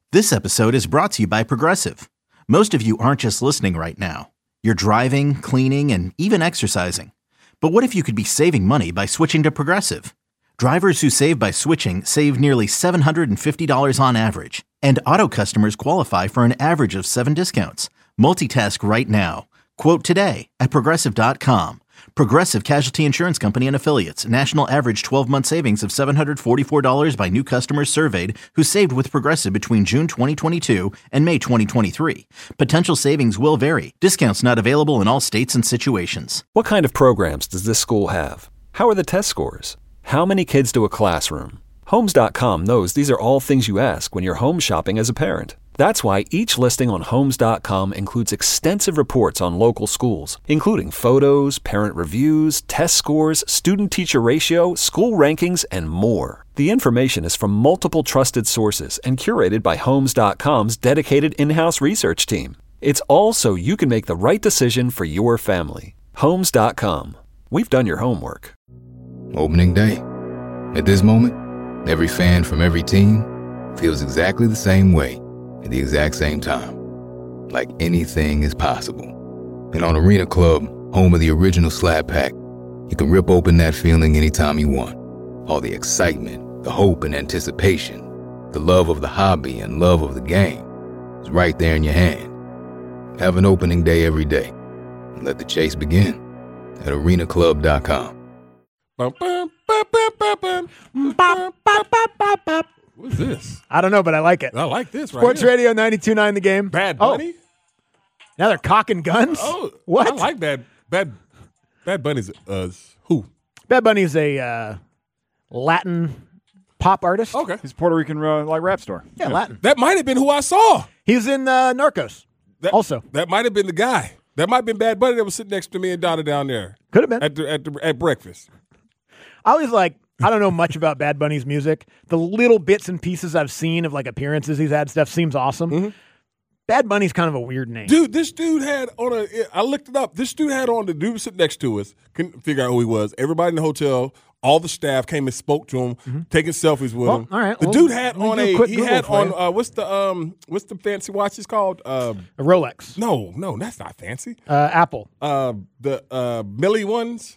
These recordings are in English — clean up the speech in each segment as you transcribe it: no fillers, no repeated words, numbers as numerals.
This episode is brought to you by Progressive. Most of you aren't just listening right now. You're driving, cleaning, and even exercising. But what if you could be saving money by switching to Progressive? Drivers who save by switching save nearly $750 on average. And auto customers qualify for an average of 7 discounts. Multitask right now. Quote today at Progressive.com. Progressive Casualty Insurance Company and Affiliates. National average 12-month savings of $744 by new customers surveyed who saved with Progressive between June 2022 and May 2023. Potential savings will vary. Discounts not available in all states and situations. What kind of programs does this school have? How are the test scores? How many kids do a classroom? Homes.com knows these are all things you ask when you're home shopping as a parent. That's why each listing on Homes.com includes extensive reports on local schools, including photos, parent reviews, test scores, student-teacher ratio, school rankings, and more. The information is from multiple trusted sources and curated by Homes.com's dedicated in-house research team. It's all so you can make the right decision for your family. Homes.com. We've done your homework. Opening day. At this moment, every fan from every team feels exactly the same way at the exact same time. Like anything is possible. And on Arena Club, home of the original Slab Pack, you can rip open that feeling anytime you want. All the excitement, the hope and anticipation, the love of the hobby and love of the game is right there in your hand. Have an opening day every day. And let the chase begin at arenaclub.com. What's this? I don't know, but I like it. I like this right Sports here. Radio 92.9 The Game. Bad Bunny? Now they're cocking guns? Oh, what? I like Bad Bunny's who? Bad Bunny is a Latin pop artist. Okay. He's a Puerto Rican like rap star. Yeah, Latin. That might have been who I saw. He's in Narcos also. That might have been the guy. That might have been Bad Bunny that was sitting next to me and Donna down there. Could have been. At breakfast. I always I don't know much about Bad Bunny's music. The little bits and pieces I've seen of appearances he's had stuff seems awesome. Mm-hmm. Bad Bunny's kind of a weird name. Dude, this dude had I looked it up. This dude had on, the dude sitting next to us, couldn't figure out who he was. Everybody in the hotel, all the staff came and spoke to him, taking selfies with him. All right. The dude had on what's the fancy watch it's called? A Rolex. No, that's not fancy. Apple. The Millie ones.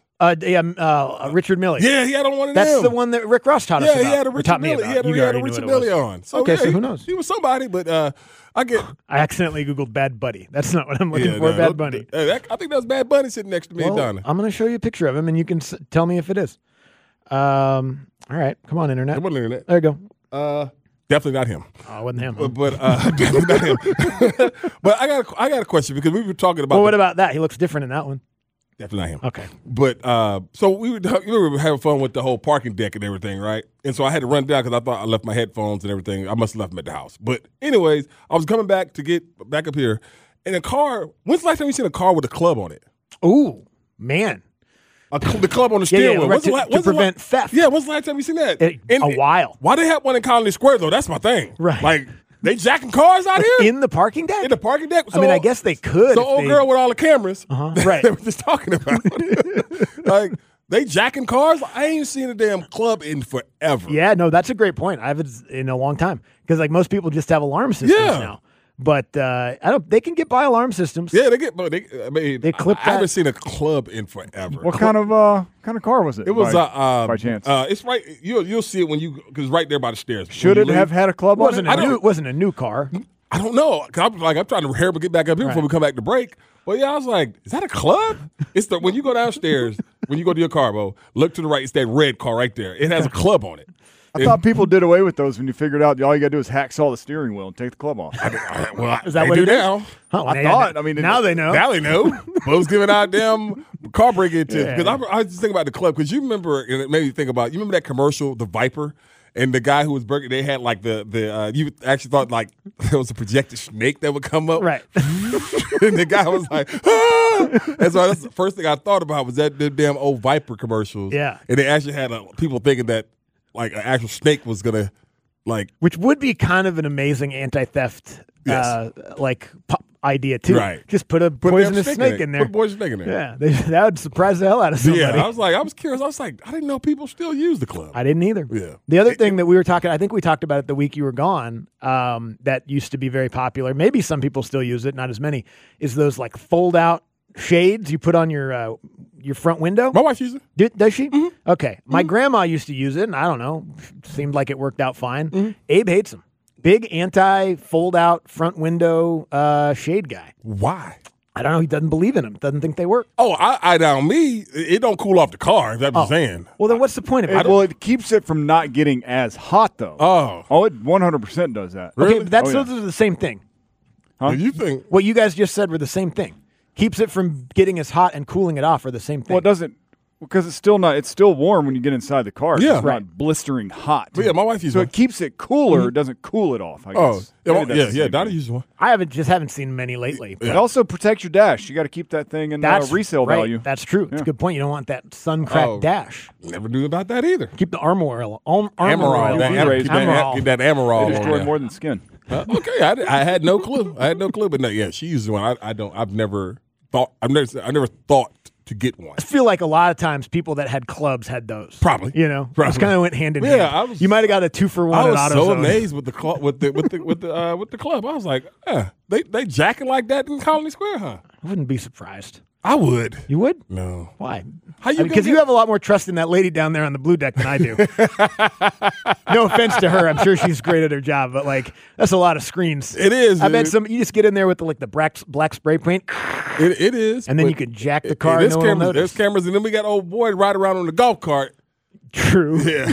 Richard Mille. Yeah, he had on one of them. That's the one that Rick Ross taught us about. Yeah, he had a Richard Mille. He had a Richard Mille on. So, okay, so who knows? He was somebody, but I accidentally Googled Bad Bunny. That's not what I'm looking for, Bad Bunny. I think that was Bad Bunny sitting next to me and Donna. I'm going to show you a picture of him, and you can tell me if it is. All right. Come on, Internet. Come on, Internet. There you go. Definitely not him. Oh, it wasn't him. But definitely not him. But I got a question because we were talking about. Well, what about that? He looks different in that one. Definitely not him. Okay. But so we were having fun with the whole parking deck and everything, right? And so I had to run down because I thought I left my headphones and everything. I must have left them at the house. But anyways, I was coming back to get back up here. And a car, when's the last time you seen a car with a club on it? Ooh, man. The club on the steering wheel. Right, to prevent theft. Yeah, when's the last time you seen that? A while. Why they have one in Colony Square, though? That's my thing. Right. Like, they jacking cars out here? In the parking deck? In the parking deck. So, I guess they could. So old girl with all the cameras right. they were just talking about. Like, they jacking cars? I ain't seen a damn club in forever. Yeah, no, that's a great point. I haven't in a long time. Because most people just have alarm systems now. But they can get by alarm systems. Yeah, they clip that. I haven't seen a club in forever. What kind of car was it? It was by chance. It's right. You'll see it when because right there by the stairs. Should it have had a club on it? It wasn't a new car. I don't know. I'm trying to hurry get back up here before we come back to break. Well, yeah, I was like, is that a club? It's when you go downstairs, when you go to your car, Bo, look to the right. It's that red car right there. It has a club on it. I thought people did away with those when you figured out all you got to do is hacksaw the steering wheel and take the club off. Is that what it is? Now? Oh, I thought. Now they know. Now they know. Bo's giving out damn car breaking tips. Because I was just thinking about the club. Because you remember, and it made me think about, you remember that commercial, the Viper? And the guy who was breaking, they had you actually thought there was a projected snake that would come up. Right. And the guy was like, ah! And so that's the first thing I thought about was that the damn old Viper commercials. Yeah. And they actually had people thinking that an actual snake was going to Which would be kind of an amazing anti-theft idea too. Right. Just put a poisonous snake in there. Put a poisonous snake in there. Yeah, that would surprise the hell out of somebody. Yeah, I was curious. I was like, I didn't know people still use the club. I didn't either. Yeah. The other thing that we were talking, I think we talked about it the week you were gone, that used to be very popular. Maybe some people still use it, not as many, is those like fold out shades you put on your front window. My wife uses it. Does she? Mm-hmm. Okay. My grandma used to use it, and I don't know, seemed like it worked out fine. Mm-hmm. Abe hates them. Big anti-fold-out front window shade guy. Why? I don't know. He doesn't believe in them. Doesn't think they work. Oh, I down me. It don't cool off the car. Is that what you're saying? Well, then what's the point of it? Well, it keeps it from not getting as hot, though. Oh. It 100% does that. Okay, really? but that's Oh, yeah. those are the same thing. Well, you think? What you guys just said were the same thing. Keeps it from getting as hot and cooling it off are the same thing. Well, it doesn't, because it's still not. It's still warm when you get inside the car. Yeah. It's not blistering hot. But yeah, my wife uses So one. it keeps it cooler. It doesn't cool it off. I Oh, guess. Maybe that's the same Donnie thing. uses one. I haven't seen many lately. It also protects your dash. You got to keep that thing in That's resale right. value. That's true. It's a Yeah. good point. You don't want that sun-cracked Oh. dash. Never knew about that either. Keep the armor oil. Armor Amaral. oil. That, Blu-rays, keep that, Amaral. keep that Amaral They on destroy there. more than skin. Okay, I had no clue. But no, yeah, she uses one. I've never thought to get one. I feel like a lot of times people that had clubs had those. Probably. You know, Probably. it kind of went hand in Yeah, hand. I was- You might have got a 2-for-1 I at was AutoZone. so amazed with the club. I was like, they jacking like that in Colony Square, huh? I wouldn't be surprised. I would. You would? No. Why? How you Because you have a lot more trust in that lady down there on the blue deck than I do. No offense to her, I'm sure she's great at her job, but like that's a lot of screens. It is. I bet dude. you just get in there with the black spray paint, It is. and then but you can jack the car. There's And no one will cameras. There's notice. cameras, and then we got old boy ride around on the golf cart. True. Yeah.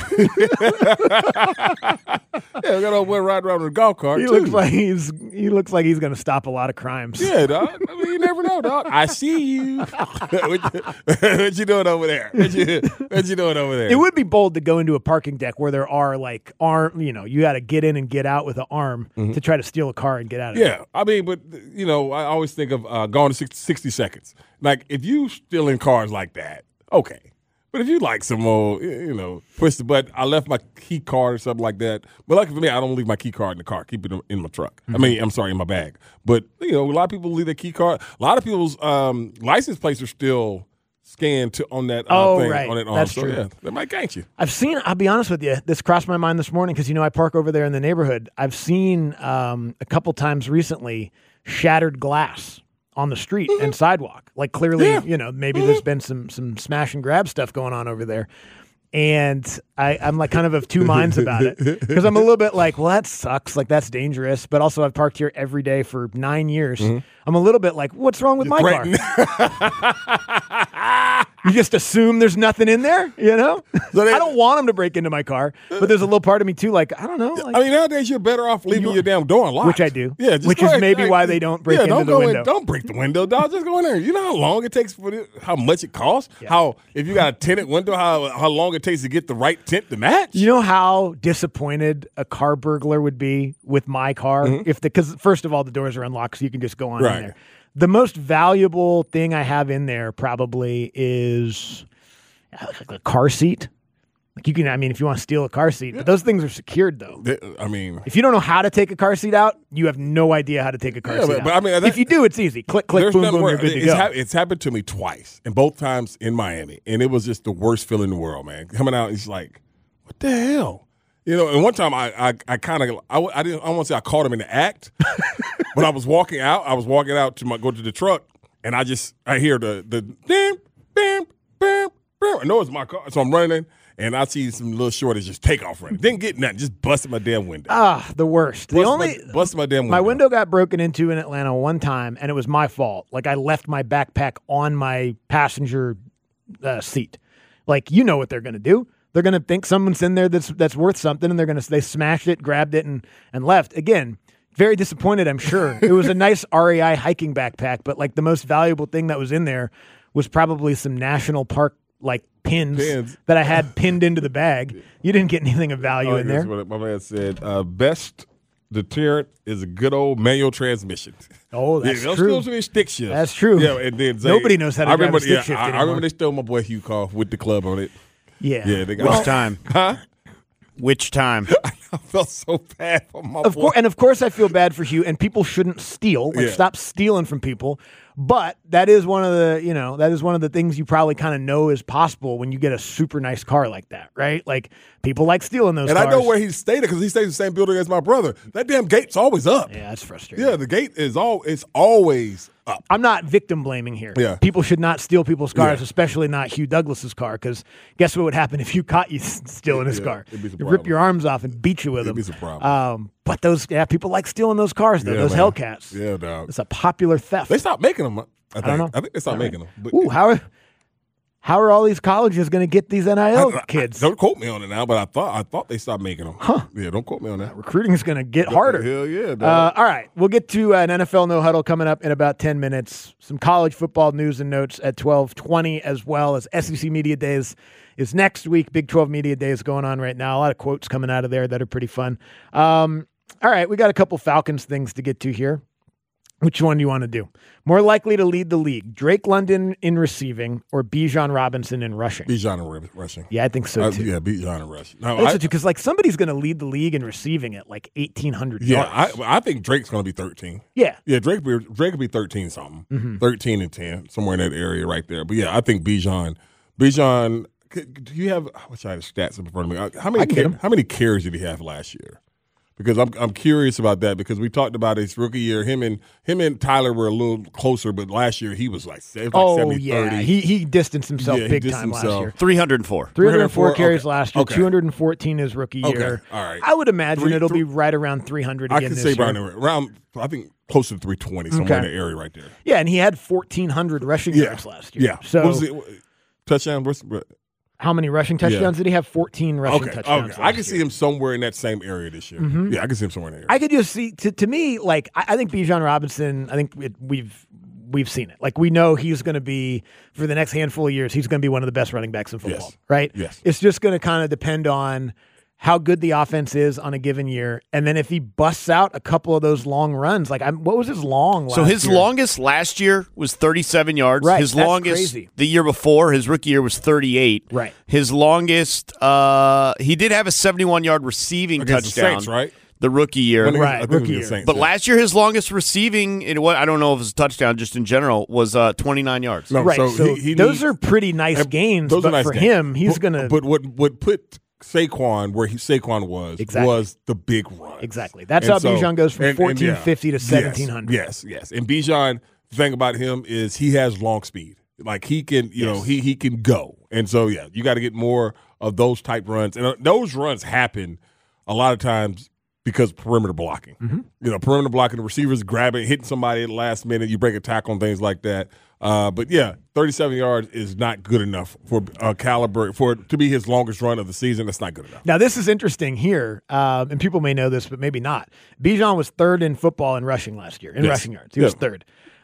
Yeah, we got old boy ride around on the golf cart. He too. looks like he's going to stop a lot of crimes. Yeah, dog. I mean, you never know, dog. I see you. What you doing over there? What you doing over there? It would be bold to go into a parking deck where there are like arm, you got to get in and get out with an arm to try to steal a car and get out of it. Yeah, I mean, but I always think of going to 60 seconds. Like if you still in cars like that, okay. But if you like some more, push the button. I left my key card or something like that. But luckily for me, I don't leave my key card in the car. Keep it in my truck. I mean, I'm sorry, in my bag. But a lot of people leave their key card. A lot of people's license plates are still scanned on that thing. Right. On that arm. That's so, true. yeah, they might gank you. I'll be honest with you, this crossed my mind this morning because, I park over there in the neighborhood. I've seen a couple times recently shattered glass on the street and sidewalk. Like clearly, maybe there's been some smash and grab stuff going on over there. And I'm like kind of two minds about it because I'm a little bit like, well, that sucks. Like that's dangerous. But also I've parked here every day for 9 years. I'm a little bit like, what's wrong with my car? You just assume there's nothing in there, So I don't want them to break into my car, but there's a little part of me too, like, I don't know. Like, I mean, nowadays you're better off leaving your damn door unlocked. Which I do. Yeah, just Which go is ahead, maybe like, why they don't break into don't the go window. don't break the window, dog. Just go in there. You know how long it takes how much it costs? Yeah. How if you got a tinted window, how long it takes to get the right tint to match? You know how disappointed a car burglar would be with my car because first of all the doors are unlocked, so you can just go on Right. in there. The most valuable thing I have in there probably is like a car seat. Like you can, if you want to steal a car seat, but those things are secured though. I mean, If you don't know how to take a car seat out, you have no idea how to take a car seat out. but I mean, if you do, it's easy. Click, click, there's boom, nothing boom, worse. you're good to go. It's happened to me twice, and both times in Miami, and it was just the worst feeling in the world, man. Coming out, it's like, what the hell? And one time I kind of I want to say I caught him in the act, but I was walking out to go to the truck, and I hear the bam, bam, bam, bam. I know it's my car, so I'm running in, and I see some little shorties just take off running. Didn't get nothing, just busted my damn window. The worst. Busted my damn window. My window got broken into in Atlanta one time, and it was my fault. Like I left my backpack on my passenger seat. Like you know what they're going to do. They're going to think someone's in there that's worth something, and they smashed it, grabbed it, and left. Again, very disappointed, I'm sure. It was a nice REI hiking backpack, but like the most valuable thing that was in there was probably some national park like pins that I had pinned into the bag. You didn't get anything of value in there. What my man said. Best deterrent is a good old manual transmission. Oh, that's those true. still stick shift. That's true. Yeah, and then Nobody knows how to drive a stick shift I anymore. remember they stole my boy Hugh car with the club on it. Yeah. Yeah, they got Which time? Huh? Which time? I felt so bad for my Of boy. course, and of course, I feel bad for Hugh. And people shouldn't steal. Like, Yeah. stop stealing from people. But that is one of the things you probably kind of know is possible when you get a super nice car like that, right? Like, people like stealing those And cars. I know where he stayed because he stays in the same building as my brother. That damn gate's always up. Yeah, that's frustrating. Yeah, the gate is always up. I'm not victim blaming here. Yeah. People should not steal people's cars, Yeah. especially not Hugh Douglas's car, because guess what would happen if you caught you stealing his Yeah, car? it'd be some You'd rip problem. your arms off and beat you with It'd them. be some problem. But people like stealing those cars, though, Yeah, those man. Hellcats. Yeah, dog. It's a popular theft. They stopped making them. I don't know. I think they stopped making them. But Ooh, how are all these colleges going to get these NIL kids? Don't quote me on it now, but I thought they stopped making them. Huh? Yeah, don't quote me on that. Recruiting is going to get harder. Hell yeah, dog. All right, we'll get to an NFL No Huddle coming up in about 10 minutes. Some college football news and notes at 12:20, as well as SEC Media Days is next week. Big 12 Media Days going on right now. A lot of quotes coming out of there that are pretty fun. All right, we got a couple Falcons things to get to here. Which one do you want to do? More likely to lead the league, Drake London in receiving or Bijan Robinson in rushing? Bijan in rushing. Yeah, I think so too. Yeah, Bijan in rushing. No, Because somebody's going to lead the league in receiving at like 1,800 yeah, yards. I think Drake's going to be 13. Yeah. Yeah, Drake could be 13 something, 13 and 10, somewhere in that area right there. But yeah, I think Bijan. Do you have? I wish I had stats in front of me. How many carries did he have last year? Because I'm curious about that because we talked about his rookie year. Him and Tyler were a little closer, but last year he was like 70, yeah. 30. He distanced himself Yeah, he big distanced time last himself. year. 304. 304 carries okay. last year, Okay. 214 his rookie Okay, year. all right. I would imagine it'll be right around 300 I again could this say year. around I think closer to 320, somewhere in Okay. the area right there. Yeah, and he had 1,400 rushing yards last year. Yeah. So What was it? Touchdown? how many rushing touchdowns did he have? 14 rushing touchdowns. I can see him somewhere in that same area this year. Yeah, I can see him somewhere in there. I could just see to me, like, I think Bijan Robinson, we've seen it. Like, we know he's going to be, for the next handful of years, he's going to be one of the best running backs in football, Yes. right? Yes. It's just going to kind of depend on how good the offense is on a given year. And then if he busts out a couple of those long runs, like, what was his long last So his year? longest last year was 37 yards. Right, His that's longest crazy. the year before, his rookie year was 38. Right. His longest, he did have a 71-yard receiving Against the touchdown. Saints, right? The rookie year. I think Right, it was rookie the year. Saints, But yeah. last year, his longest receiving, I don't know if it was a touchdown, just in general, was 29 yards. Right. So, he those needs- are pretty nice gains. Those But are nice for gains. him, he's going to. But what put Saquon where Saquon was Exactly. was the big run. Exactly. That's And how so- Bijan goes from and 1450 to yes, 1700. Yes. And Bijan, the thing about him is he has long speed. Like he can, he can go. And so yeah, you got to get more of those type runs. And those runs happen a lot of times because perimeter blocking. Perimeter blocking, the receivers grabbing, hitting somebody at the last minute, you break a tackle and things like that. But yeah, 37 yards is not good enough for caliber for it to be his longest run of the season. That's not good enough. Now, this is interesting here, and people may know this, but maybe not. Bijan was third in football in rushing last year, in Yes. rushing yards. He was third.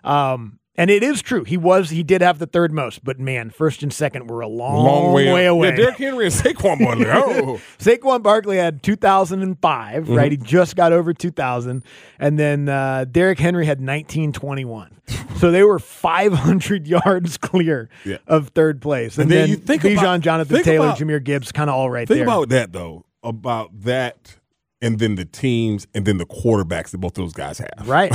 And it is true. He did have the third most, but man, first and second were a long way away. Yeah, Derrick Henry and Saquon won there. Oh. Saquon Barkley had 2005, right? He just got over 2000. And then Derrick Henry had 1921. So they were 500 yards clear of third place. And then you think Bijan, about- Jonathan think Taylor, about- Jahmyr Gibbs, kind of all right Think there. about that, though, about that and then the teams and then the quarterbacks that both those guys have. Right.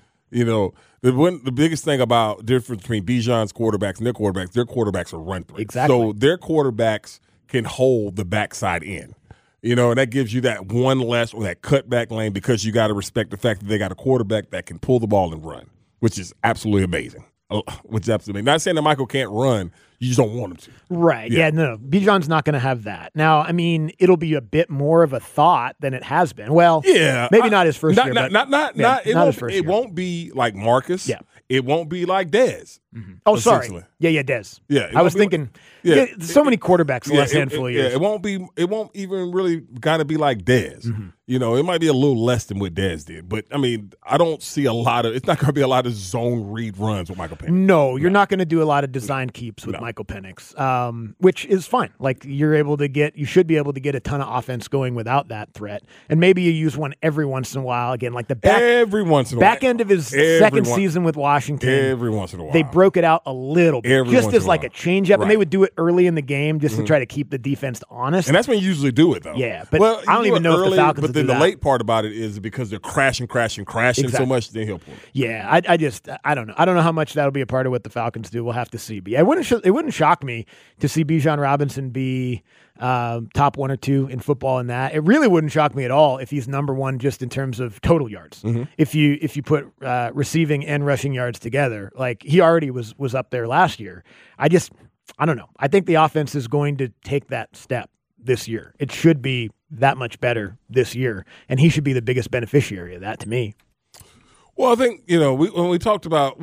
The biggest thing about difference between Bijan's quarterbacks and their quarterbacks are run threats. Exactly. So their quarterbacks can hold the backside in. And that gives you that one less or that cutback lane because you got to respect the fact that they got a quarterback that can pull the ball and run, which is absolutely amazing. Not saying that Michael can't run. You just don't want him to. Right. Yeah, no. Bijan's not going to have that. Now, I mean, it'll be a bit more of a thought than it has been. Well, Yeah, maybe not his first year. It won't be like Marcus. Yeah. It won't be like Dez. Oh, sorry. essentially. Yeah, Dez. Yeah, it I was won't be thinking, Yeah. so many quarterbacks the last handful of years. Yeah, it won't even really got to be like Dez. It might be a little less than what Dez did. But, I mean, I don't see it's not going to be a lot of zone read runs with Michael Penix. No, you're not going to do a lot of design keeps with Michael Penix, which is fine. Like you should be able to get a ton of offense going without that threat. And maybe you use one every once in a while. Again, like the Every once in a while. back end of his second season with Washington. Every once in a while. They broke it out a little bit, Every just once as in a like a while. change up, and they Right. would do it early in the game just to try to keep the defense honest. And that's when you usually do it, though. Yeah, but well, I don't you do even it know if the early, Falcons But will then do the that. late part about it is because they're crashing so Exactly. much, then he'll pull it. Yeah, I don't know. I don't know how much that'll be a part of what the Falcons do. We'll have to see. But it wouldn't shock me to see Bijan Robinson be top 1 or 2 in football in that. It really wouldn't shock me at all if he's number 1 just in terms of total yards. Mm-hmm. If you put receiving and rushing yards together, like he already was up there last year. I don't know. I think the offense is going to take that step this year. It should be that much better this year, and he should be the biggest beneficiary of that to me. Well, I think, when we talked about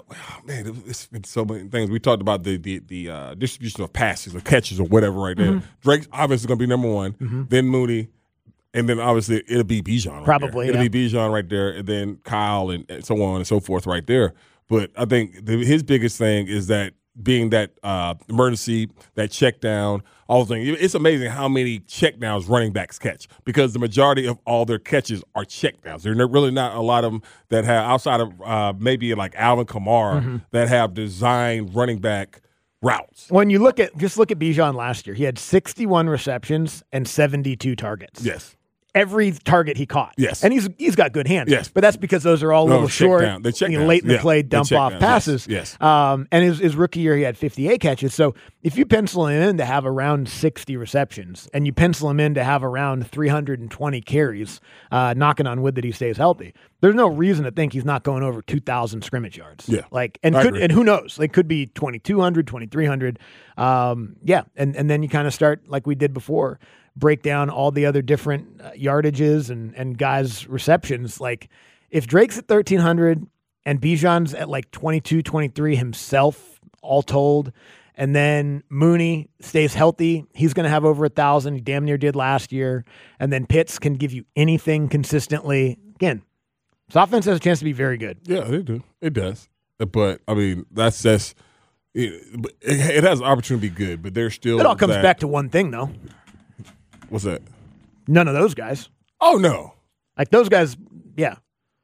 it's been so many things. We talked about the distribution of passes or catches or whatever right there. Mm-hmm. Drake's obviously going to be number 1, then Mooney, and then obviously it'll be Bijan right Probably, there. yeah. It'll be Bijan right there, and then Kyle and so on and so forth right there. But I think his biggest thing is that being that emergency, that check down, all the things. It's amazing how many check downs running backs catch because the majority of all their catches are check downs. There are really not a lot of them that have, outside of maybe like Alvin Kamara, that have designed running back routes. When you look at Bijan last year, he had 61 receptions and 72 targets. Yes. Every target he caught. Yes. And he's got good hands. Yes. But that's because those are all a little check short, down. They check downs. late in the Yeah. play, They dump check off downs. passes. Yes. And his rookie year, he had 58 catches. So if you pencil him in to have around 60 receptions and you pencil him in to have around 320 carries, knocking on wood that he stays healthy, there's no reason to think he's not going over 2,000 scrimmage yards. Yeah. And I agree. who knows? It could be 2,200, 2,300. And then you kind of start like we did before, break down all the other different yardages and guys' receptions. Like if Drake's at 1,300 and Bijan's at like 22, 23 himself, all told, and then Mooney stays healthy, he's going to have over 1,000. He damn near did last year. And then Pitts can give you anything consistently. Again, this offense has a chance to be very good. Yeah, they do. It does. But, I mean, that's just it has an opportunity to be good, but there's still It all comes back to one thing, though. What's that? None of those guys. Oh, no. Like those guys, yeah.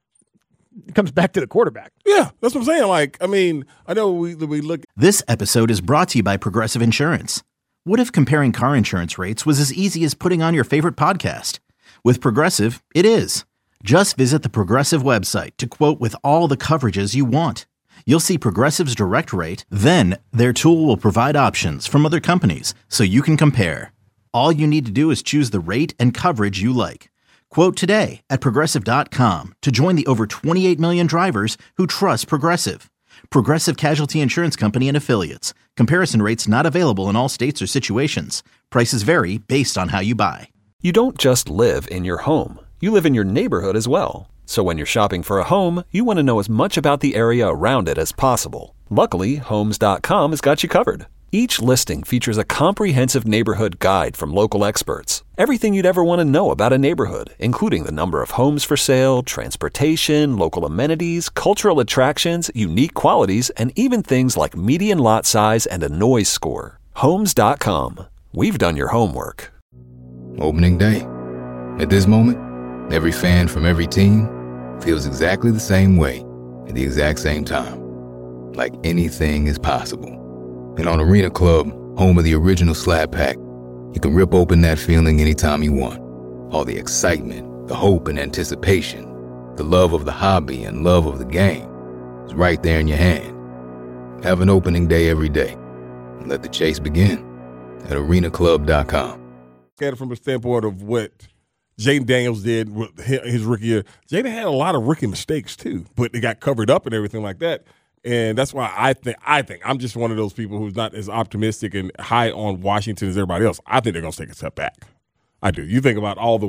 It comes back to the quarterback. Yeah, that's what I'm saying. Like, I mean, I know we look. This episode is brought to you by Progressive Insurance. What if comparing car insurance rates was as easy as putting on your favorite podcast? With Progressive, it is. Just visit the Progressive website to quote with all the coverages you want. You'll see Progressive's direct rate, then their tool will provide options from other companies so you can compare. All you need to do is choose the rate and coverage you like. Quote today at Progressive.com to join the over 28 million drivers who trust Progressive. Progressive Casualty Insurance Company and Affiliates. Comparison rates not available in all states or situations. Prices vary based on how you buy. You don't just live in your home. You live in your neighborhood as well. So when you're shopping for a home, you want to know as much about the area around it as possible. Luckily, Homes.com has got you covered. Each listing features a comprehensive neighborhood guide from local experts. Everything you'd ever want to know about a neighborhood, including the number of homes for sale, transportation, local amenities, cultural attractions, unique qualities, and even things like median lot size and a noise score. Homes.com. We've done your homework. Opening day. At this moment, every fan from every team feels exactly the same way at the exact same time. Like anything is possible. And on Arena Club, home of the original Slab Pack, you can rip open that feeling anytime you want. All the excitement, the hope and anticipation, the love of the hobby and love of the game is right there in your hand. Have an opening day every day. And let the chase begin at arenaclub.com. At it from a standpoint of what Jaden Daniels did with his rookie year. Jaden had a lot of rookie mistakes too, but they got covered up and everything like that. And that's why I think I'm just one of those people who's not as optimistic and high on Washington as everybody else. I think they're going to take a step back. I do. You think about all the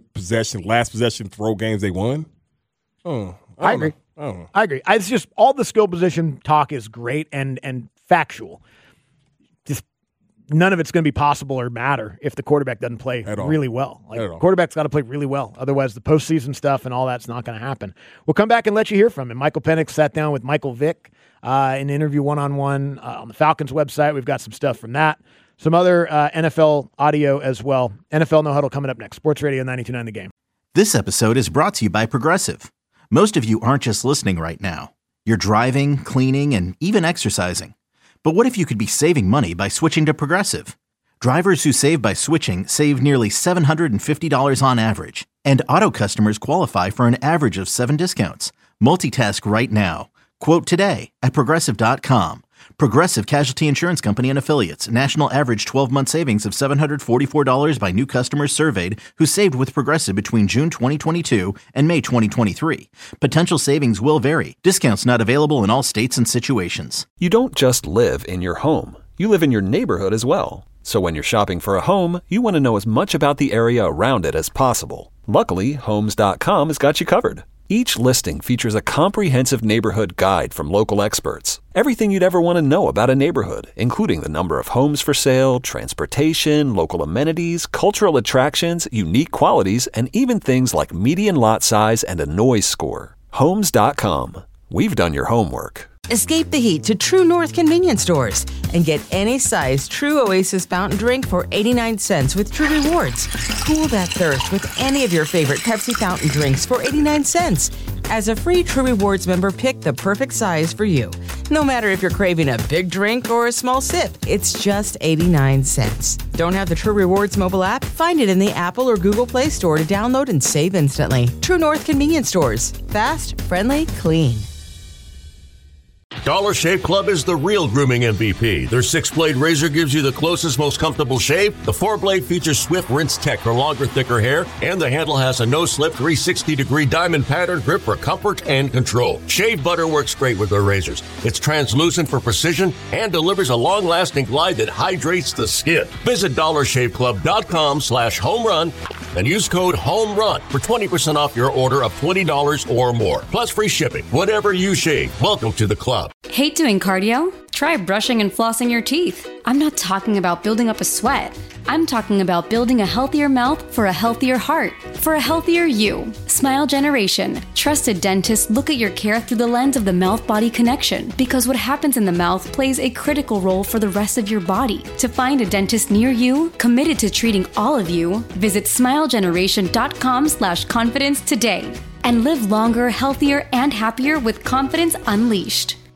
last possession throw games they won? I agree. I agree. It's just all the skill position talk is great and factual. Just none of it's going to be possible or matter if the quarterback doesn't play really well. Quarterback's got to play really well. Otherwise, the postseason stuff and all that's not going to happen. We'll come back and let you hear from him. Michael Penix sat down with Michael Vick in an interview one-on-one on the Falcons website. We've got some stuff from that. Some other NFL audio as well. NFL No Huddle coming up next. Sports Radio 92.9 The Game. This episode is brought to you by Progressive. Most of you aren't just listening right now. You're driving, cleaning, and even exercising. But what if you could be saving money by switching to Progressive? Drivers who save by switching save nearly $750 on average, and auto customers qualify for an average of 7 discounts. Multitask right now. Quote today at Progressive.com. Progressive Casualty Insurance Company and Affiliates. National average 12-month savings of $744 by new customers surveyed who saved with Progressive between June 2022 and May 2023. Potential savings will vary. Discounts not available in all states and situations. You don't just live in your home. You live in your neighborhood as well. So when you're shopping for a home, you want to know as much about the area around it as possible. Luckily, Homes.com has got you covered. Each listing features a comprehensive neighborhood guide from local experts. Everything you'd ever want to know about a neighborhood, including the number of homes for sale, transportation, local amenities, cultural attractions, unique qualities, and even things like median lot size and a noise score. Homes.com. We've done your homework. Escape the heat to True North convenience stores and get any size True Oasis fountain drink for 89 cents with True Rewards. Cool that thirst with any of your favorite Pepsi fountain drinks for 89 cents. As a free True Rewards member, pick the perfect size for you. No matter if you're craving a big drink or a small sip, it's just 89 cents. Don't have the True Rewards mobile app? Find it in the Apple or Google Play Store to download and save instantly. True North convenience stores. Fast, friendly, clean. Dollar Shave Club is the real grooming MVP. Their 6-blade razor gives you the closest, most comfortable shave. The 4-blade features Swift Rinse Tech for longer, thicker hair, and the handle has a no-slip 360-degree diamond pattern grip for comfort and control. Shave butter works great with their razors. It's translucent for precision and delivers a long-lasting glide that hydrates the skin. Visit DollarShaveClub.com/homerun and use code HOMERUN for 20% off your order of $20 or more, plus free shipping. Whatever you shave, welcome to the club. Hate doing cardio? Try brushing and flossing your teeth. I'm not talking about building up a sweat. I'm talking about building a healthier mouth for a healthier heart, for a healthier you. Smile Generation. Trusted dentists look at your care through the lens of the mouth-body connection, because what happens in the mouth plays a critical role for the rest of your body. To find a dentist near you, committed to treating all of you, visit smilegeneration.com/confidence today and live longer, healthier, and happier with confidence unleashed.